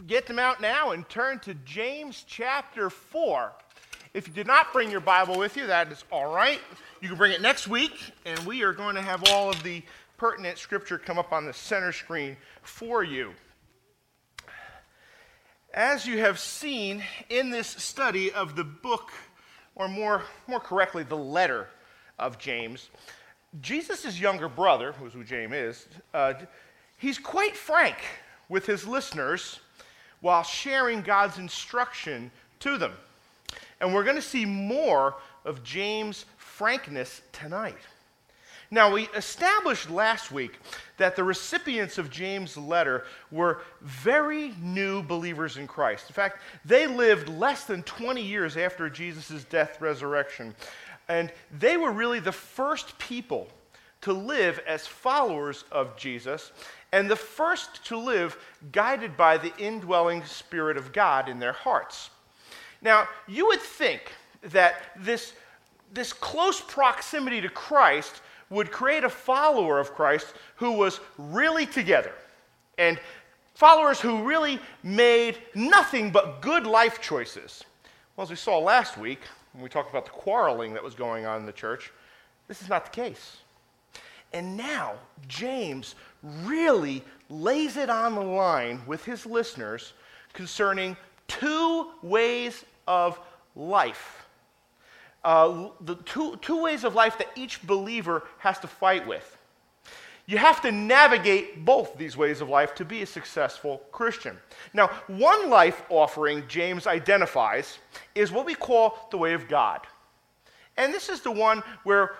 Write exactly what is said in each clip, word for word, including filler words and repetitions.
get them out now and turn to James chapter four. If you did not bring your Bible with you, that is all right. You can bring it next week, and we are going to have all of the pertinent scripture come up on the center screen for you. As you have seen in this study of the book, or more, more correctly, the letter of James, Jesus' younger brother, who's who James is, uh, he's quite frank with his listeners while sharing God's instruction to them. And we're going to see more of James' frankness tonight. Now, we established last week that the recipients of James' letter were very new believers in Christ. In fact, they lived less than twenty years after Jesus' death, resurrection. And they were really the first people to live as followers of Jesus, and the first to live guided by the indwelling Spirit of God in their hearts. Now, you would think that this, this close proximity to Christ would create a follower of Christ who was really together, and followers who really made nothing but good life choices. Well, as we saw last week, when we talked about the quarreling that was going on in the church, this is not the case. And now, James really lays it on the line with his listeners concerning two ways of life. Uh, the two, two ways of life that each believer has to fight with. You have to navigate both these ways of life to be a successful Christian. Now, one life offering James identifies is what we call the way of God. And this is the one where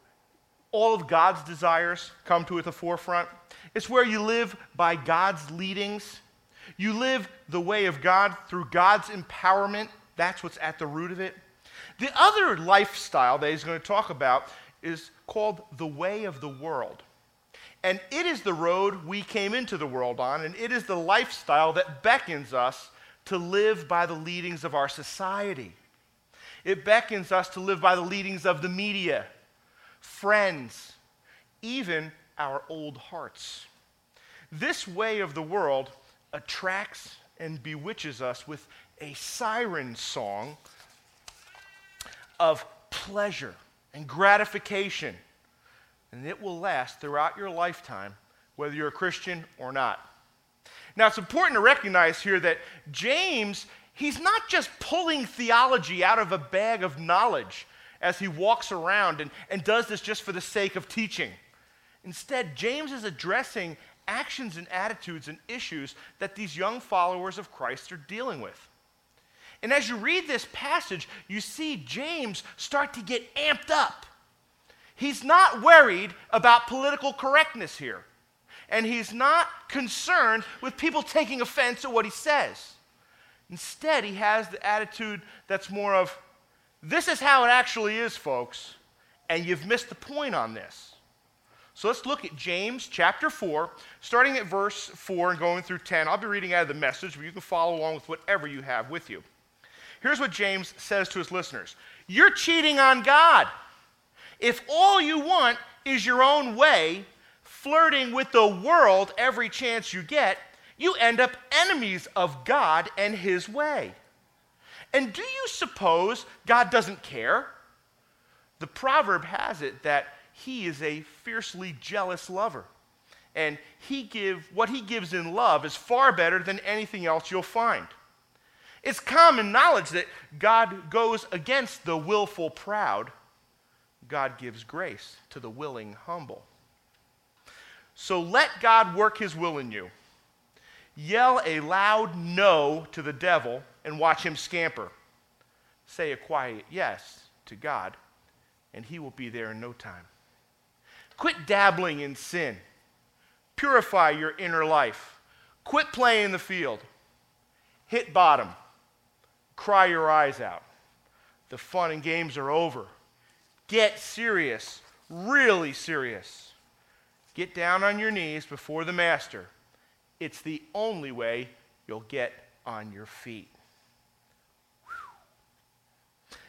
all of God's desires come to the forefront. It's where you live by God's leadings. You live the way of God through God's empowerment. That's what's at the root of it. The other lifestyle that he's going to talk about is called the way of the world. And it is the road we came into the world on, and it is the lifestyle that beckons us to live by the leadings of our society. It beckons us to live by the leadings of the media, friends, even our old hearts. This way of the world attracts and bewitches us with a siren song of pleasure and gratification, and it will last throughout your lifetime, whether you're a Christian or not. Now, it's important to recognize here that James, he's not just pulling theology out of a bag of knowledge as he walks around and, and does this just for the sake of teaching. Instead, James is addressing actions and attitudes and issues that these young followers of Christ are dealing with. And as you read this passage, you see James start to get amped up. He's not worried about political correctness here. And he's not concerned with people taking offense at what he says. Instead, he has the attitude that's more of, this is how it actually is, folks, and you've missed the point on this. So let's look at James chapter four, starting at verse four and going through ten. I'll be reading out of the Message, but you can follow along with whatever you have with you. Here's what James says to his listeners. You're cheating on God. If all you want is your own way, flirting with the world every chance you get, you end up enemies of God and his way. And do you suppose God doesn't care? The proverb has it that he is a fiercely jealous lover. And he give, what he gives in love is far better than anything else you'll find. It's common knowledge that God goes against the willful proud. God gives grace to the willing humble. So let God work his will in you. Yell a loud no to the devil and watch him scamper. Say a quiet yes to God, and he will be there in no time. Quit dabbling in sin. Purify your inner life. Quit playing the field. Hit bottom. Cry your eyes out. The fun and games are over. Get serious, really serious. Get down on your knees before the Master. It's the only way you'll get on your feet. Whew.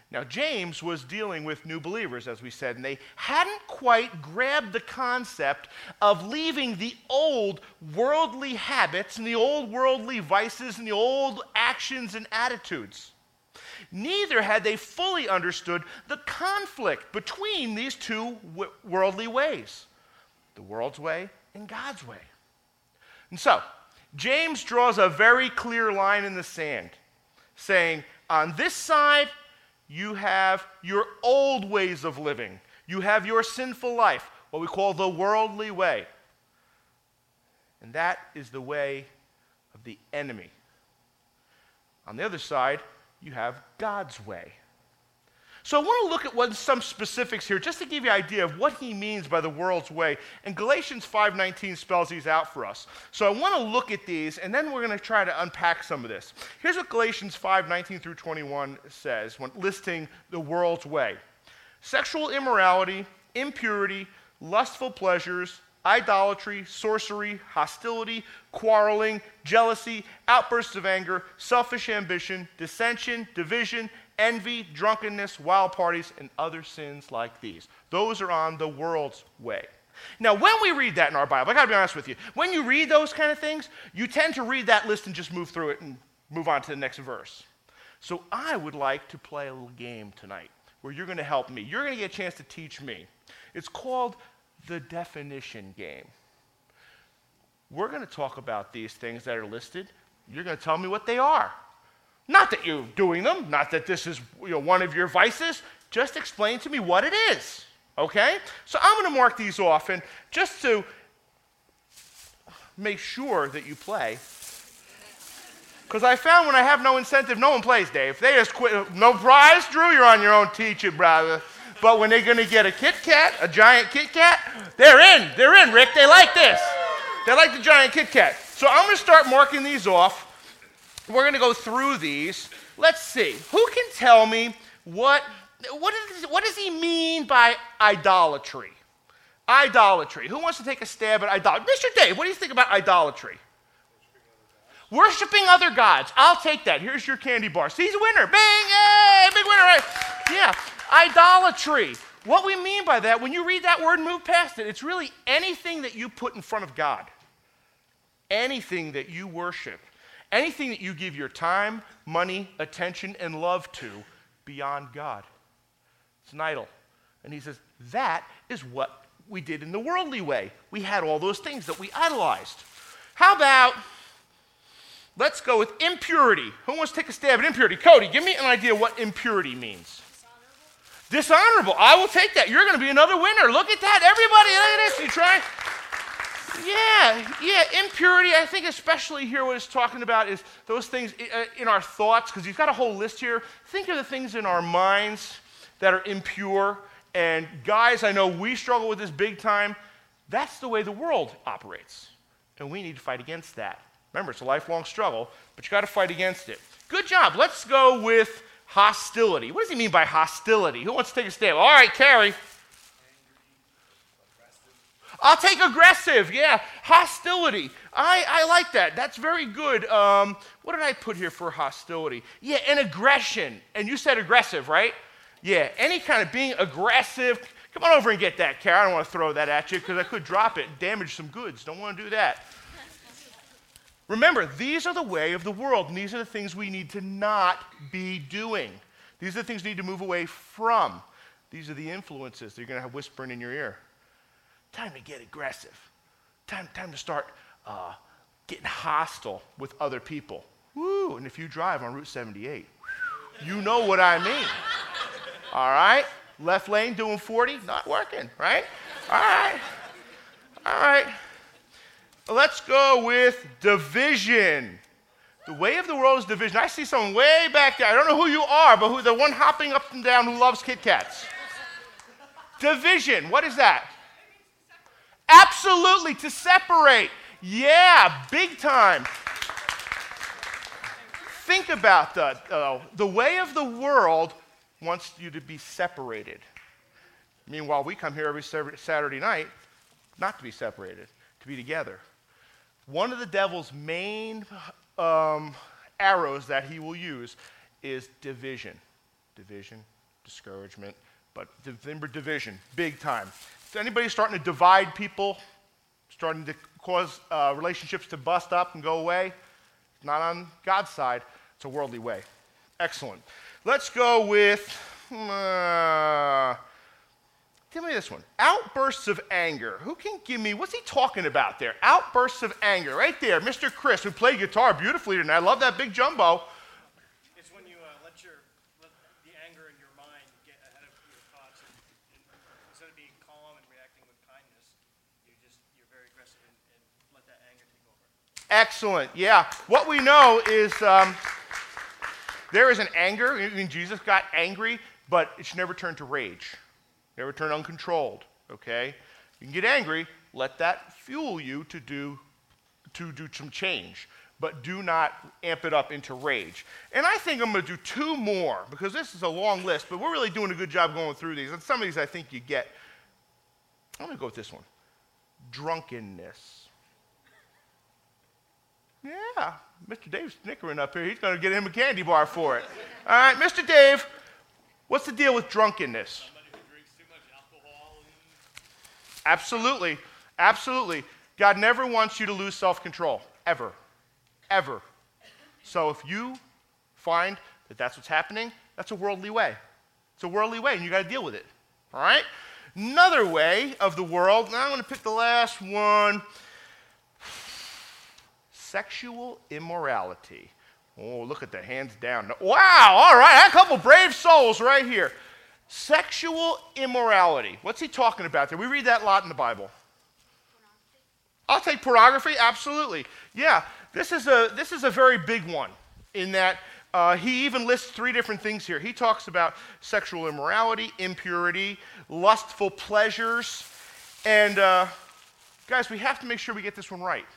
Now, James was dealing with new believers, as we said, and they hadn't quite grabbed the concept of leaving the old worldly habits and the old worldly vices and the old actions and attitudes. Neither had they fully understood the conflict between these two w- worldly ways, the world's way and God's way. And so, James draws a very clear line in the sand, saying, on this side, you have your old ways of living. You have your sinful life, what we call the worldly way. And that is the way of the enemy. On the other side, you have God's way. So I want to look at what, some specifics here just to give you an idea of what he means by the world's way. And Galatians five nineteen spells these out for us. So I want to look at these, and then we're going to try to unpack some of this. Here's what Galatians five nineteen through twenty-one says when listing the world's way. Sexual immorality, impurity, lustful pleasures, idolatry, sorcery, hostility, quarreling, jealousy, outbursts of anger, selfish ambition, dissension, division, envy, drunkenness, wild parties, and other sins like these. Those are on the world's way. Now, when we read that in our Bible, I gotta be honest with you, when you read those kind of things, you tend to read that list and just move through it and move on to the next verse. So I would like to play a little game tonight where you're gonna help me. You're gonna get a chance to teach me. It's called the definition game. We're gonna talk about these things that are listed. You're gonna tell me what they are. Not that you're doing them, not that this is, you know, one of your vices. Just explain to me what it is, okay? So I'm going to mark these off, and just to make sure that you play, because I found when I have no incentive, no one plays, Dave. They just quit. No prize, Drew, you're on your own teaching, brother. But when they're going to get a Kit Kat, a giant Kit Kat, they're in. They're in, Rick. They like this. They like the giant Kit Kat. So I'm going to start marking these off. We're going to go through these. Let's see. Who can tell me what, what, is, what does he mean by idolatry? Idolatry. Who wants to take a stab at idolatry? Mister Dave, what do you think about idolatry? Worshipping other gods. I'll take that. Here's your candy bar. See, he's a winner. Bing! Yay! Big winner, right? Yeah. Idolatry. What we mean by that, when you read that word and move past it, it's really anything that you put in front of God. Anything that you worship. Anything that you give your time, money, attention, and love to beyond God. It's an idol. And he says, that is what we did in the worldly way. We had all those things that we idolized. How about, let's go with impurity. Who wants to take a stab at impurity? Cody, give me an idea what impurity means. Dishonorable. Dishonorable. I will take that. You're going to be another winner. Look at that. Everybody, look at this. You try. Yeah, yeah, impurity, I think especially here what it's talking about is those things in our thoughts, because he's got a whole list here. Think of the things in our minds that are impure. And guys, I know we struggle with this big time. That's the way the world operates. And we need to fight against that. Remember, it's a lifelong struggle, but you got to fight against it. Good job. Let's go with hostility. What does he mean by hostility? Who wants to take a stab? All right, Carrie. I'll take aggressive, yeah. Hostility. I, I like that. That's very good. Um, what did I put here for hostility? Yeah, and aggression. And you said aggressive, right? Yeah, any kind of being aggressive. Come on over and get that, Kara. I don't want to throw that at you because I could drop it and damage some goods. Don't want to do that. Remember, these are the way of the world, and these are the things we need to not be doing. These are the things we need to move away from. These are the influences that you're going to have whispering in your ear. Time to get aggressive. Time, time to start uh, getting hostile with other people. Woo! And if you drive on Route seventy-eight, you know what I mean. All right? Left lane doing forty, not working, right? All right. All right. Let's go with division. The way of the world is division. I see someone way back there. I don't know who you are, but who the one hopping up and down who loves Kit Kats. Division. What is that? Absolutely, to separate. Yeah, big time. Think about that. Uh, the way of the world wants you to be separated. Meanwhile, we come here every Saturday night not to be separated, to be together. One of the devil's main um, arrows that he will use is division. Division, discouragement, but remember division, big time. Is anybody starting to divide people, starting to cause uh, relationships to bust up and go away? Not on God's side. It's a worldly way. Excellent. Let's go with, uh, give me this one. Outbursts of anger. Who can give me, what's he talking about there? Outbursts of anger. Right there, Mister Chris, who played guitar beautifully tonight. I love that big jumbo. It's when you uh, let your let the anger in your mind get ahead of your thoughts. And, and instead of being calm and reacting with kindness, you just, you're very aggressive and, and let that anger take over. Excellent. Yeah. What we know is um, there is an anger. I mean, Jesus got angry, but it should never turn to rage. Never turn uncontrolled. Okay? You can get angry. Let that fuel you to do to do some change, but do not amp it up into rage. And I think I'm going to do two more because this is a long list, but we're really doing a good job going through these. And some of these I think you get. I'm going to go with this one. Drunkenness. Yeah, Mister Dave's snickering up here. He's going to get him a candy bar for it. All right, Mister Dave, what's the deal with drunkenness? Somebody who drinks too much alcohol. And... Absolutely, absolutely. God never wants you to lose self-control, ever, ever. So if you find that that's what's happening, that's a worldly way. It's a worldly way, and you got to deal with it. All right? Another way of the world, and I'm going to pick the last one. Sexual immorality. Oh, look at the hands down. Wow, all right, a couple brave souls right here. Sexual immorality. What's he talking about there? We read that a lot in the Bible. I'll take pornography, absolutely. Yeah, this is a, this is a very big one in that uh, he even lists three different things here. He talks about sexual immorality, impurity, lustful pleasures, and uh, guys, we have to make sure we get this one right.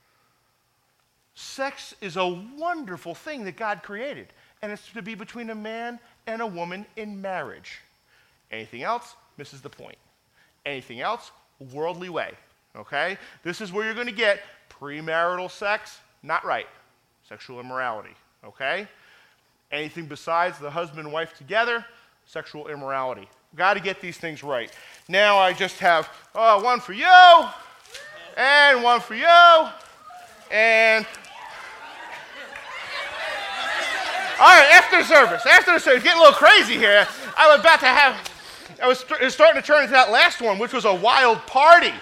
Sex is a wonderful thing that God created, and it's to be between a man and a woman in marriage. Anything else misses the point. Anything else, worldly way, okay? This is where you're going to get premarital sex, not right. Sexual immorality, okay? Anything besides the husband and wife together, sexual immorality. Got to get these things right. Now I just have uh, one for you, and one for you, and... All right, after service, after the service, getting a little crazy here. I was about to have, I was, st- it was starting to turn into that last one, which was a wild party.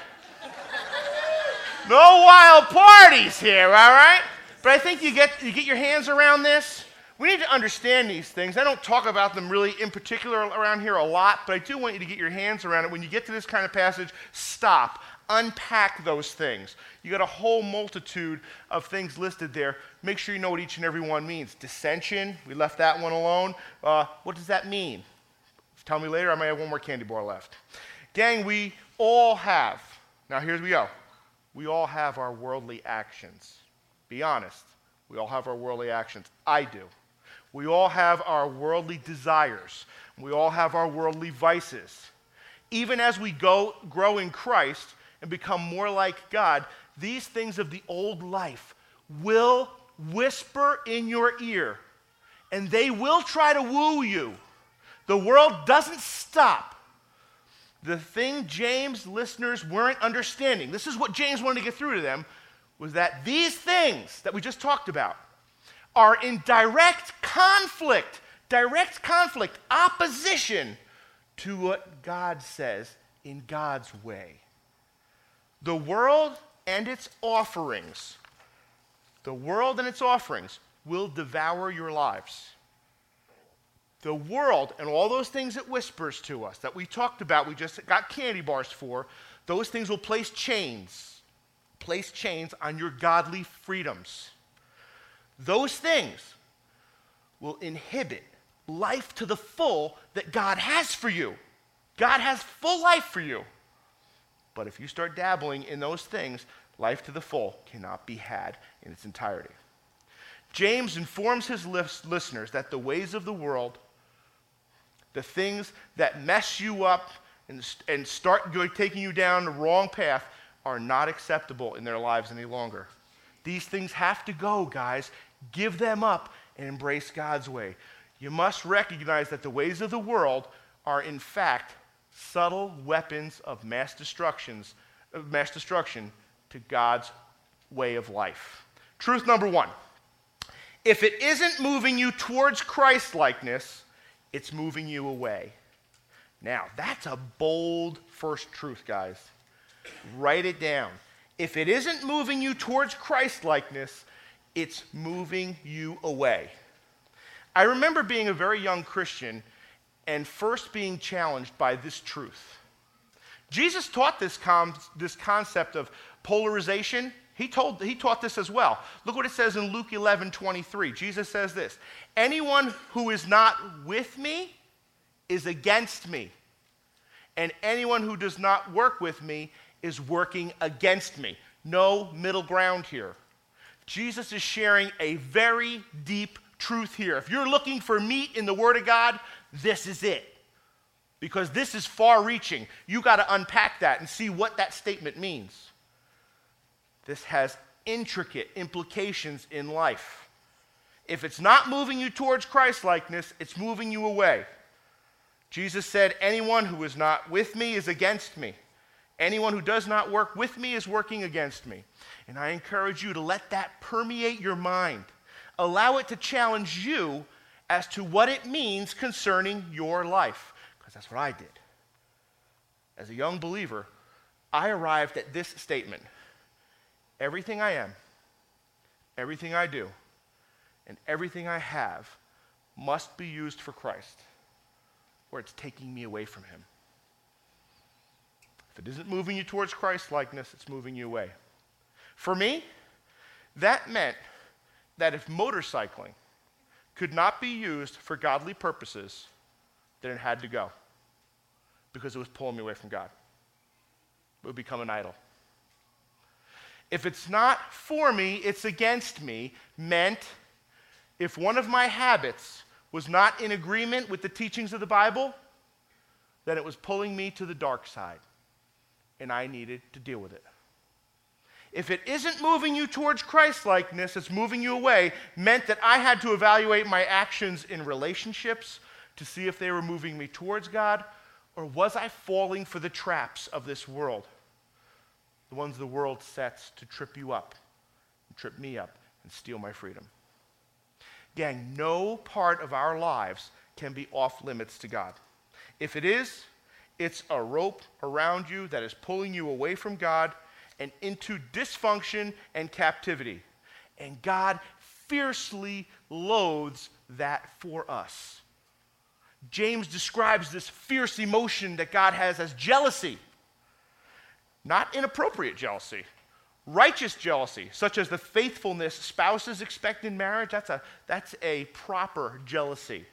No wild parties here, all right? But I think you get, you get your hands around this. We need to understand these things. I don't talk about them really in particular around here a lot, but I do want you to get your hands around it. When you get to this kind of passage, stop. Unpack those things. You got a whole multitude of things listed there. Make sure you know what each and every one means. Dissension, we left that one alone. Uh, what does that mean? Tell me later, I might have one more candy bar left. Gang, we all have, now here we go. We all have our worldly actions. Be honest. We all have our worldly actions. I do. We all have our worldly desires. We all have our worldly vices. Even as we go grow in Christ and become more like God, these things of the old life will whisper in your ear, and they will try to woo you. The world doesn't stop. The thing James' listeners weren't understanding, this is what James wanted to get through to them, was that these things that we just talked about are in direct conflict, direct conflict, opposition to what God says in God's way. The world and its offerings, the world and its offerings will devour your lives. The world and all those things it whispers to us that we talked about, we just got candy bars for, those things will place chains, place chains on your godly freedoms. Those things will inhibit life to the full that God has for you. God has full life for you. But if you start dabbling in those things, life to the full cannot be had in its entirety. James informs his listeners that the ways of the world, the things that mess you up and, and start going, taking you down the wrong path, are not acceptable in their lives any longer. These things have to go, guys. Give them up and embrace God's way. You must recognize that the ways of the world are in fact subtle weapons of mass destructions, of mass destruction to God's way of life. Truth number one. If it isn't moving you towards Christ-likeness, it's moving you away. Now, that's a bold first truth, guys. Write it down. If it isn't moving you towards Christ-likeness, it's moving you away. I remember being a very young Christian and first being challenged by this truth. Jesus taught this, com- this concept of polarization. He, told, he taught this as well. Look what it says in Luke eleven twenty-three. Jesus says this, anyone who is not with me is against me, and anyone who does not work with me is working against me. No middle ground here. Jesus is sharing a very deep truth here. If you're looking for meat in the Word of God, this is it. Because this is far-reaching. You got to unpack that and see what that statement means. This has intricate implications in life. If it's not moving you towards Christ-likeness, it's moving you away. Jesus said, anyone who is not with me is against me. Anyone who does not work with me is working against me. And I encourage you to let that permeate your mind. Allow it to challenge you as to what it means concerning your life. Because that's what I did. As a young believer, I arrived at this statement. Everything I am, everything I do, and everything I have must be used for Christ, or it's taking me away from him. If it isn't moving you towards Christ-likeness, it's moving you away. For me, that meant that if motorcycling could not be used for godly purposes, then it had to go, because it was pulling me away from God. It would become an idol. If it's not for me, it's against me, meant if one of my habits was not in agreement with the teachings of the Bible, then it was pulling me to the dark side, and I needed to deal with it. If it isn't moving you towards Christ-likeness, it's moving you away, meant that I had to evaluate my actions in relationships to see if they were moving me towards God, or was I falling for the traps of this world? The ones the world sets to trip you up, and trip me up, and steal my freedom. Gang, no part of our lives can be off limits to God. If it is, it's a rope around you that is pulling you away from God and into dysfunction and captivity. And God fiercely loathes that for us. James describes this fierce emotion that God has as jealousy. Not inappropriate jealousy, righteous jealousy, such as the faithfulness spouses expect in marriage. That's a, that's a proper jealousy.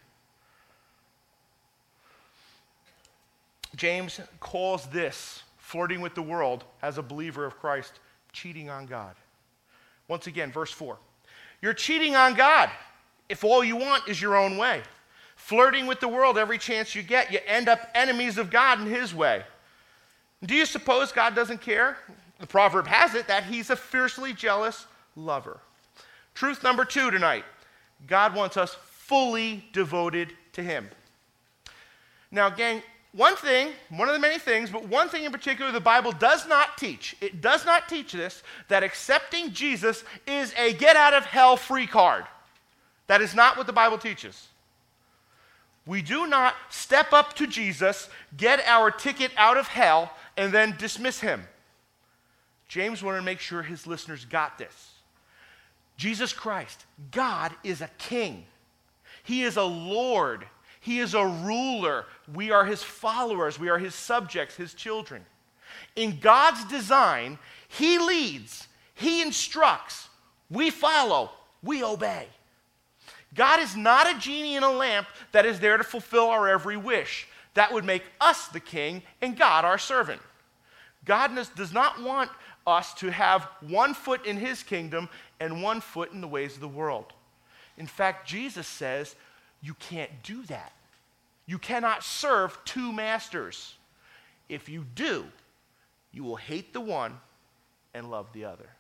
James calls this, flirting with the world as a believer of Christ, cheating on God. Once again, verse four. You're cheating on God if all you want is your own way. Flirting with the world every chance you get, you end up enemies of God in his way. Do you suppose God doesn't care? The proverb has it that he's a fiercely jealous lover. Truth number two tonight. God wants us fully devoted to him. Now, gang, one thing, one of the many things, but one thing in particular the Bible does not teach. It does not teach this, that accepting Jesus is a get-out-of-hell-free card. That is not what the Bible teaches. We do not step up to Jesus, get our ticket out of hell, and then dismiss him. James wanted to make sure his listeners got this. Jesus Christ, God, is a king. He is a Lord. He is a ruler. We are his followers. We are his subjects, his children. In God's design, he leads, he instructs, we follow, we obey. God is not a genie in a lamp that is there to fulfill our every wish. That would make us the king and God our servant. God does not want us to have one foot in his kingdom and one foot in the ways of the world. In fact, Jesus says you can't do that. You cannot serve two masters. If you do, you will hate the one and love the other.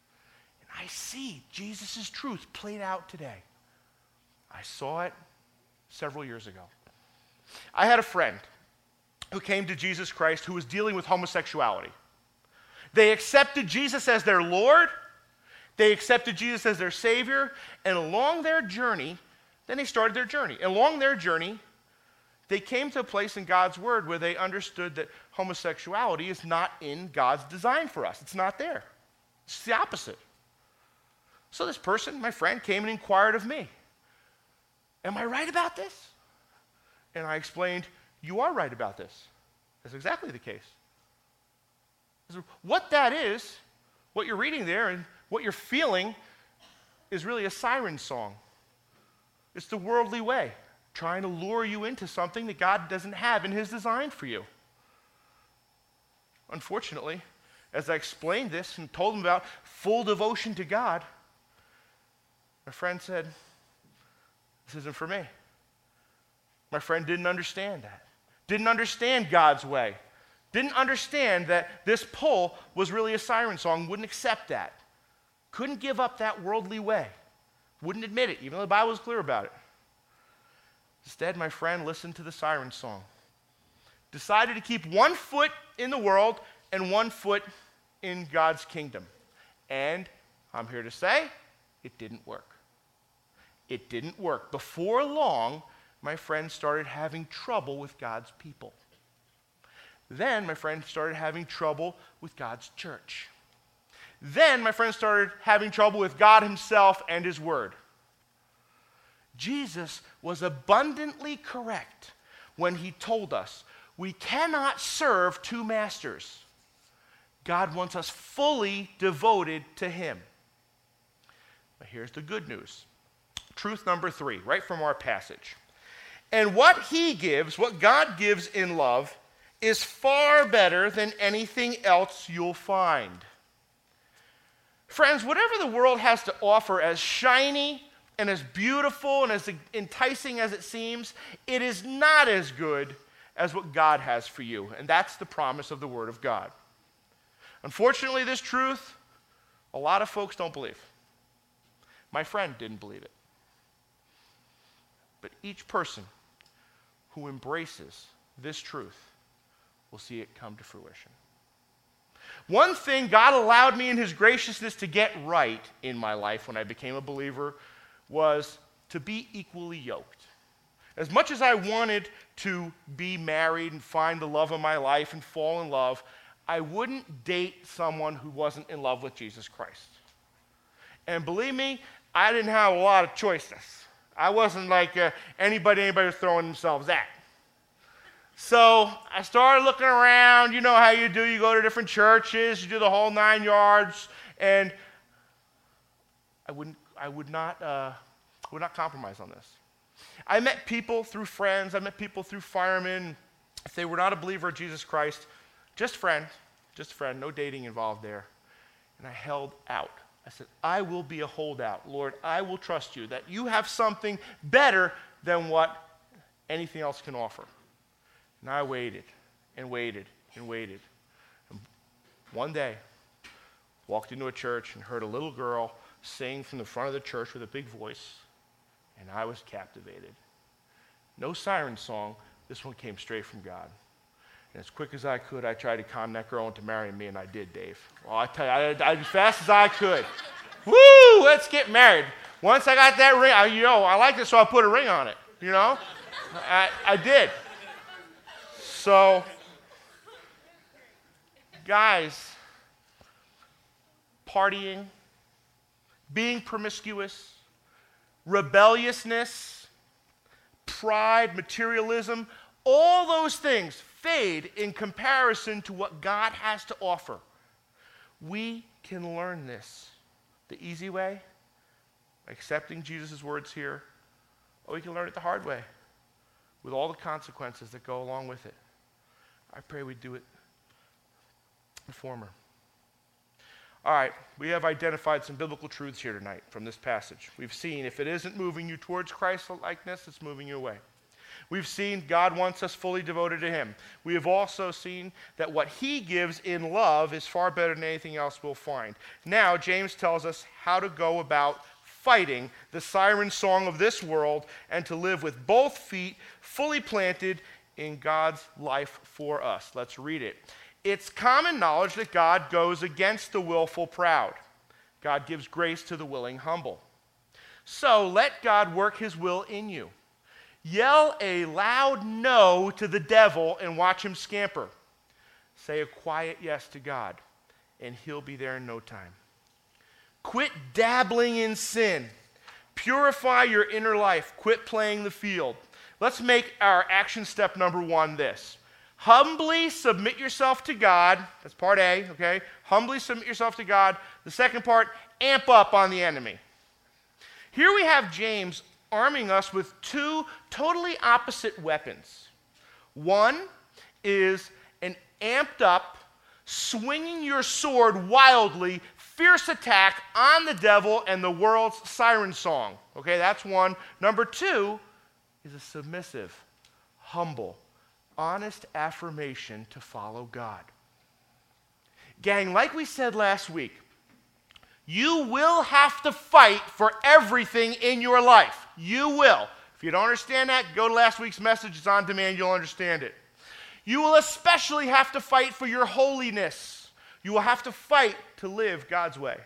And I see Jesus' truth played out today. I saw it several years ago. I had a friend who came to Jesus Christ who was dealing with homosexuality. They accepted Jesus as their Lord. They accepted Jesus as their Savior. And along their journey, then they started their journey. And along their journey, they came to a place in God's Word where they understood that homosexuality is not in God's design for us. It's not there. It's the opposite. So this person, my friend, came and inquired of me, am I right about this? And I explained, you are right about this. That's exactly the case. What that is, what you're reading there and what you're feeling is really a siren song. It's the worldly way, trying to lure you into something that God doesn't have in his design for you. Unfortunately, as I explained this and told him about full devotion to God, my friend said, this isn't for me. My friend didn't understand that. Didn't understand God's way. Didn't understand that this pull was really a siren song, wouldn't accept that. Couldn't give up that worldly way. Wouldn't admit it, even though the Bible was clear about it. Instead, my friend listened to the siren song. Decided to keep one foot in the world and one foot in God's kingdom. And I'm here to say, it didn't work. It didn't work. Before long, my friend started having trouble with God's people. Then my friend started having trouble with God's church. Then my friend started having trouble with God himself and his word. Jesus was abundantly correct when he told us we cannot serve two masters. God wants us fully devoted to him. But here's the good news. Truth number three, right from our passage. And what he gives, what God gives in love, is far better than anything else you'll find. Friends, whatever the world has to offer as shiny and as beautiful and as enticing as it seems, it is not as good as what God has for you. And that's the promise of the Word of God. Unfortunately, this truth, a lot of folks don't believe. My friend didn't believe it. But each person who embraces this truth will see it come to fruition. One thing God allowed me in his graciousness to get right in my life when I became a believer was to be equally yoked. As much as I wanted to be married and find the love of my life and fall in love, I wouldn't date someone who wasn't in love with Jesus Christ. And believe me, I didn't have a lot of choices. I wasn't like uh, anybody anybody was throwing themselves at. So I started looking around. You know how you do. You go to different churches. You do the whole nine yards. And I wouldn't. I would not. Uh, would not compromise on this. I met people through friends. I met people through firemen. If they were not a believer of Jesus Christ, just friend, just friend. No dating involved there. And I held out. I said, I will be a holdout. Lord, I will trust you that you have something better than what anything else can offer. And I waited and waited and waited. And one day, walked into a church and heard a little girl sing from the front of the church with a big voice, and I was captivated. No siren song. This one came straight from God. And as quick as I could, I tried to con that girl into marrying me, and I did, Dave. Well, I tell you, I, I, as fast as I could. Woo! Let's get married. Once I got that ring, I, you know, I liked it, so I put a ring on it. You know, I, I did. So, guys, partying, being promiscuous, rebelliousness, pride, materialism, all those things fade in comparison to what God has to offer. We can learn this the easy way, accepting Jesus' words here, or we can learn it the hard way, with all the consequences that go along with it. I pray we do it the former. All right, we have identified some biblical truths here tonight from this passage. We've seen if it isn't moving you towards Christ-likeness, it's moving you away. We've seen God wants us fully devoted to him. We have also seen that what he gives in love is far better than anything else we'll find. Now, James tells us how to go about fighting the siren song of this world and to live with both feet fully planted in God's life for us. Let's read it. It's common knowledge that God goes against the willful proud. God gives grace to the willing humble. So let God work his will in you. Yell a loud no to the devil and watch him scamper. Say a quiet yes to God, and he'll be there in no time. Quit dabbling in sin. Purify your inner life. Quit playing the field. Let's make our action step number one this. Humbly submit yourself to God. That's part A, okay? Humbly submit yourself to God. The second part, amp up on the enemy. Here we have James arming us with two totally opposite weapons. One is an amped up, swinging your sword wildly, fierce attack on the devil and the world's siren song. Okay, that's one. Number two is a submissive, humble, honest affirmation to follow God. Gang, like we said last week, you will have to fight for everything in your life. You will. If you don't understand that, go to last week's message. It's on demand. You'll understand it. You will especially have to fight for your holiness. You will have to fight to live God's way.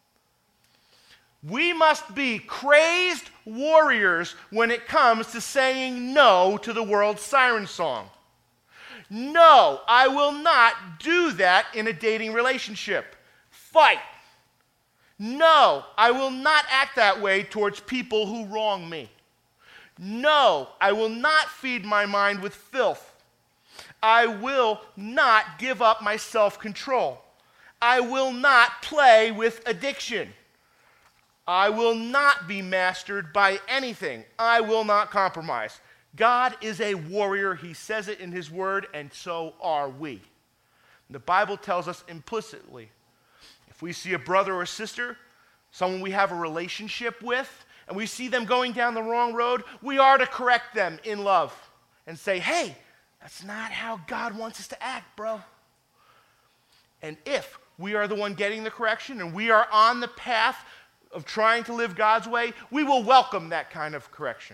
We must be crazed warriors when it comes to saying no to the world's siren song. No, I will not do that in a dating relationship. Fight. No, I will not act that way towards people who wrong me. No, I will not feed my mind with filth. I will not give up my self-control. I will not play with addiction. I will not be mastered by anything. I will not compromise. God is a warrior. He says it in his word, and so are we. The Bible tells us implicitly, if we see a brother or sister, someone we have a relationship with, and we see them going down the wrong road, we are to correct them in love and say, hey, that's not how God wants us to act, bro. And if we are the one getting the correction and we are on the path of trying to live God's way, we will welcome that kind of correction.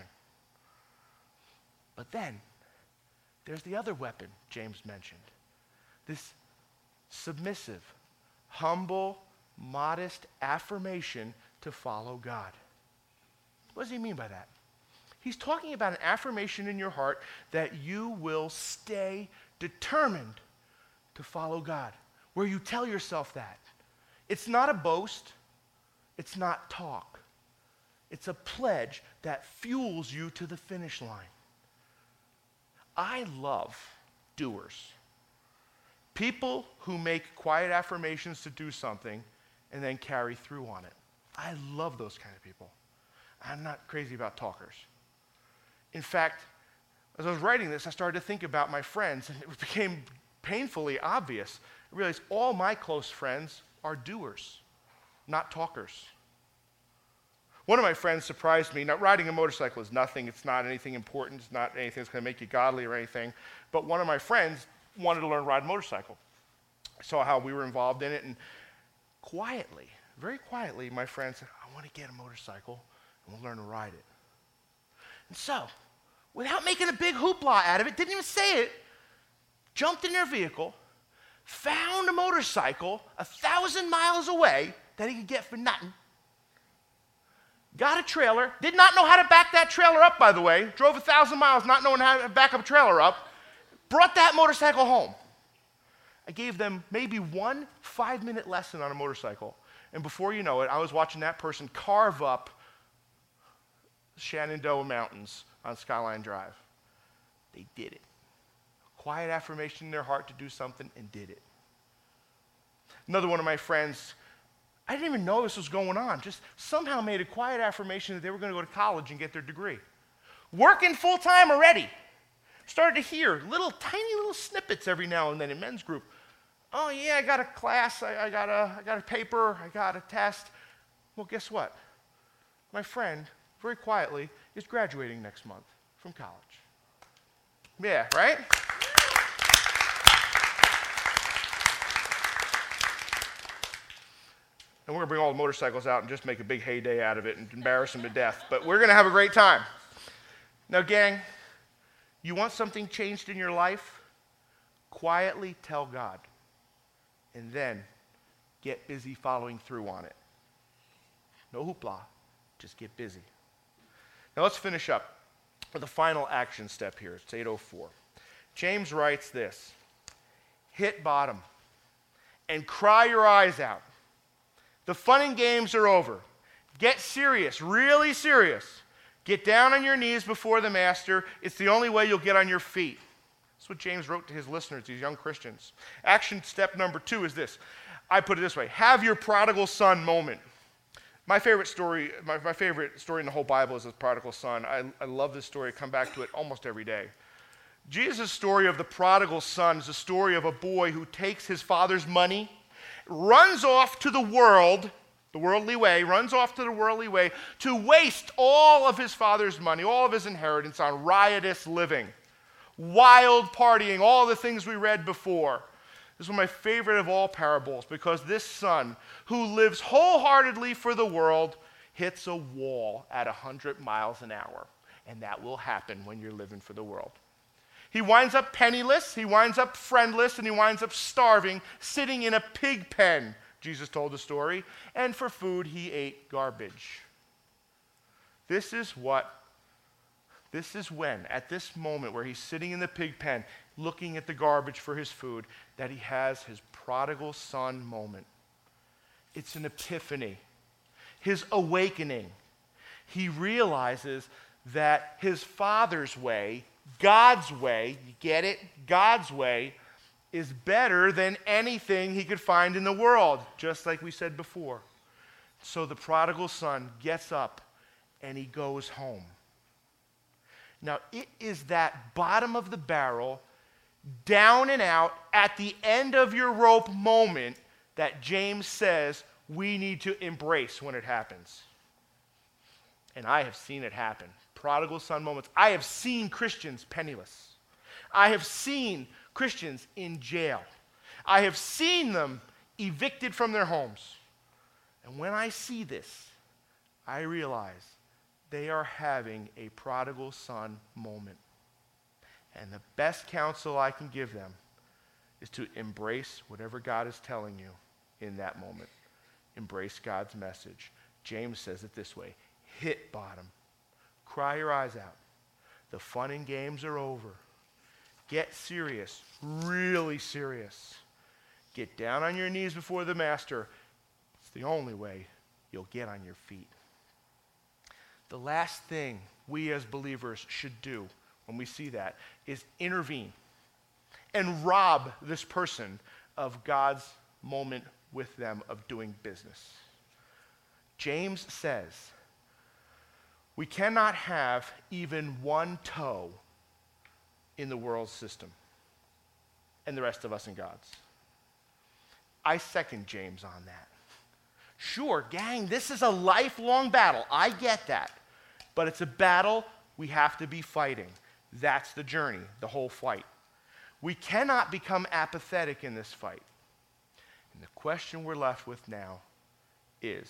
But then, there's the other weapon James mentioned. This submissive, humble, modest affirmation to follow God. What does he mean by that? He's talking about an affirmation in your heart that you will stay determined to follow God, where you tell yourself that. It's not a boast. It's not talk. It's a pledge that fuels you to the finish line. I love doers. People who make quiet affirmations to do something and then carry through on it. I love those kind of people. I'm not crazy about talkers. In fact, as I was writing this, I started to think about my friends, and it became painfully obvious. I realized all my close friends are doers, not talkers. One of my friends surprised me. Now, riding a motorcycle is nothing. It's not anything important. It's not anything that's going to make you godly or anything. But one of my friends wanted to learn to ride a motorcycle. I saw how we were involved in it, and quietly, very quietly, my friend said, I want to get a motorcycle, and we'll learn to ride it. And so, without making a big hoopla out of it, didn't even say it, jumped in their vehicle, found a motorcycle a thousand miles away that he could get for nothing, got a trailer, did not know how to back that trailer up, by the way, drove a thousand miles not knowing how to back up a trailer up, brought that motorcycle home. I gave them maybe one five-minute lesson on a motorcycle, and before you know it, I was watching that person carve up Shenandoah Mountains on Skyline Drive. They did it. A quiet affirmation in their heart to do something, and did it. Another one of my friends, I didn't even know this was going on, just somehow made a quiet affirmation that they were going to go to college and get their degree. Working full-time already. Started to hear little, tiny little snippets every now and then in men's group. Oh, yeah, I got a class, I, I, got a, I got a paper, I got a test. Well, guess what? My friend, very quietly, is graduating next month from college. Yeah, right? And we're going to bring all the motorcycles out and just make a big heyday out of it and embarrass them to death. But we're going to have a great time. Now, gang, you want something changed in your life? Quietly tell God. And then get busy following through on it. No hoopla. Just get busy. Now, let's finish up with the final action step here. It's eight oh four. James writes this: hit bottom and cry your eyes out. The fun and games are over. Get serious, really serious. Get down on your knees before the master. It's the only way you'll get on your feet. That's what James wrote to his listeners, these young Christians. Action step number two is this. I put it this way: have your prodigal son moment. My favorite story, my, my favorite story in the whole Bible is the prodigal son. I, I love this story. I come back to it almost every day. Jesus' story of the prodigal son is a story of a boy who takes his father's money, runs off to the world, the worldly way, runs off to the worldly way to waste all of his father's money, all of his inheritance on riotous living, wild partying, all the things we read before. This is one of my favorite of all parables, because this son who lives wholeheartedly for the world hits a wall at one hundred miles an hour. And that will happen when you're living for the world. He winds up penniless, he winds up friendless, and he winds up starving, sitting in a pig pen, Jesus told the story. And for food, he ate garbage. This is what This is when, at this moment where he's sitting in the pig pen, looking at the garbage for his food, that he has his prodigal son moment. It's an epiphany, his awakening. He realizes that his father's way, God's way, you get it? God's way is better than anything he could find in the world, just like we said before. So the prodigal son gets up and he goes home. Now, it is that bottom of the barrel, down and out, at the end of your rope moment that James says we need to embrace when it happens. And I have seen it happen. Prodigal son moments. I have seen Christians penniless. I have seen Christians in jail. I have seen them evicted from their homes. And when I see this, I realize they are having a prodigal son moment. And the best counsel I can give them is to embrace whatever God is telling you in that moment. Embrace God's message. James says it this way: hit bottom. Cry your eyes out. The fun and games are over. Get serious, really serious. Get down on your knees before the master. It's the only way you'll get on your feet. The last thing we as believers should do when we see that is intervene and rob this person of God's moment with them of doing business. James says we cannot have even one toe in the world's system and the rest of us in God's. I second James on that. Sure, gang, this is a lifelong battle. I get that. But it's a battle we have to be fighting. That's the journey, the whole fight. We cannot become apathetic in this fight. And the question we're left with now is,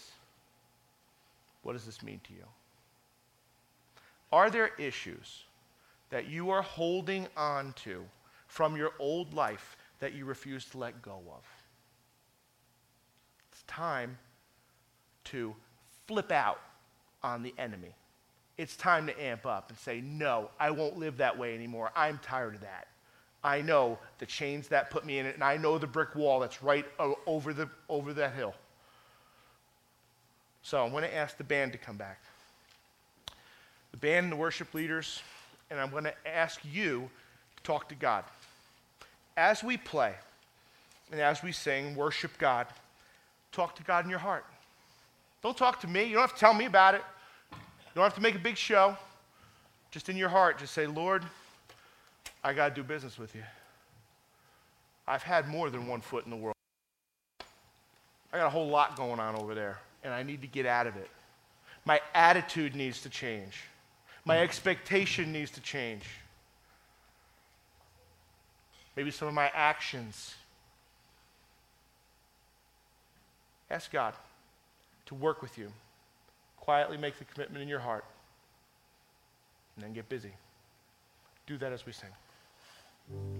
what does this mean to you? Are there issues that you are holding on to from your old life that you refuse to let go of? It's time to flip out on the enemy. It's time to amp up and say, no, I won't live that way anymore. I'm tired of that. I know the chains that put me in it, and I know the brick wall that's right o- over the over that hill. So I'm going to ask the band to come back. The band and the worship leaders, and I'm going to ask you to talk to God. As we play and as we sing, worship God, talk to God in your heart. Don't talk to me. You don't have to tell me about it. You don't have to make a big show. Just in your heart, just say, Lord, I got to do business with you. I've had more than one foot in the world. I got a whole lot going on over there, and I need to get out of it. My attitude needs to change. My expectation needs to change. Maybe some of my actions. Ask God. to work with you. Quietly make the commitment in your heart, and then get busy. Do that as we sing.